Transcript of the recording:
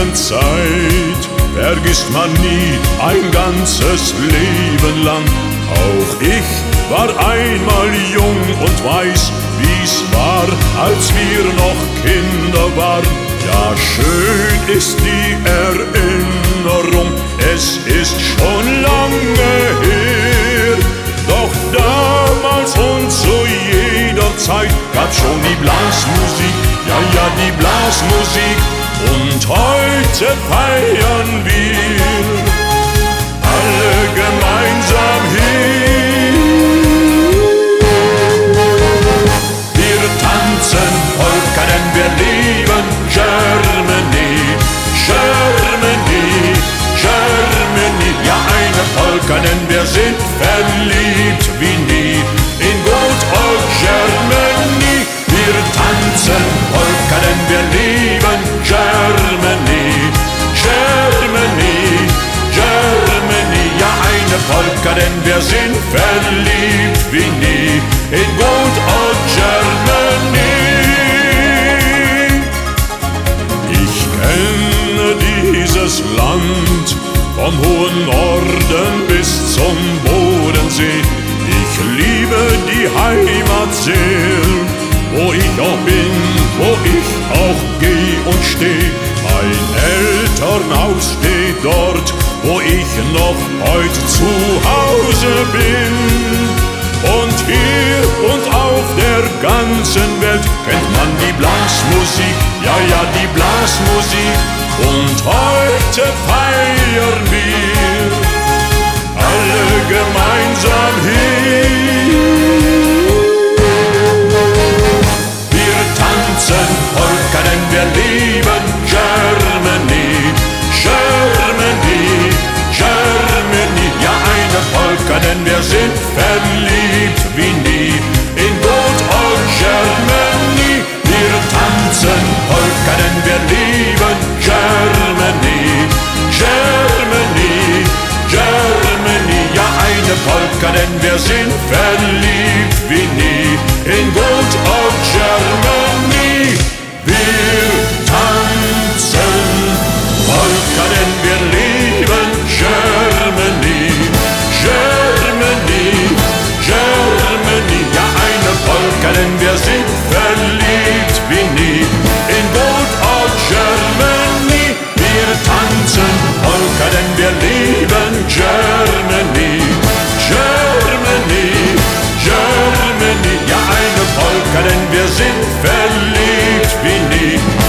Jugendzeit vergisst man nie ein ganzes Leben lang. Auch ich war einmal jung und weiß, wie's war, als wir noch Kinder waren. Ja, schön ist die Erinnerung, es ist schon lange her. Doch damals und zu jeder Zeit gab's schon die Blasmusik, ja, die Blasmusik. Und heute feiern wir alle gemeinsam hier. Wir tanzen Polka, denn wir lieben Germany, Germany, Germany. Ja, eine Polka, denn wir sind verliebt wie nie in good old Germany. Wir tanzen Polka, denn wir lieben Germany, Germany, Germany. Ja, eine Polka, denn wir sind verliebt wie nie in good old Germany. Ich kenne dieses Land vom hohen Norden bis zum Bodensee. Ich liebe die Heimat sehr, wo ich auch bin, wo ich auch geh und steh. Mein Elternhaus steht dort, wo ich noch heut zu Hause bin. Und hier und auf der ganzen Welt kennt man die Blasmusik, ja, die Blasmusik. Und heute feiern wir alle gemeinsam hier. Wir tanzen Polka, denn wir lieben Germany, Germany, Germany. Ja, eine Polka, denn wir sind verliebt wie nie in good old Germany. Wir tanzen Polka, denn wir lieben Germany, Germany, Germany. Ja, eine Polka, denn wir sind verliebt wie nie in good old Germany. Wir tanzen Polka, denn wir lieben Germany, Germany, Germany. Ja, eine Polka, denn wir sind verliebt wie nie in good old Germany. Wir tanzen Polka, denn wir lieben Germany, Germany, Germany. Ja, eine Polka, denn wir sind verliebt wie nie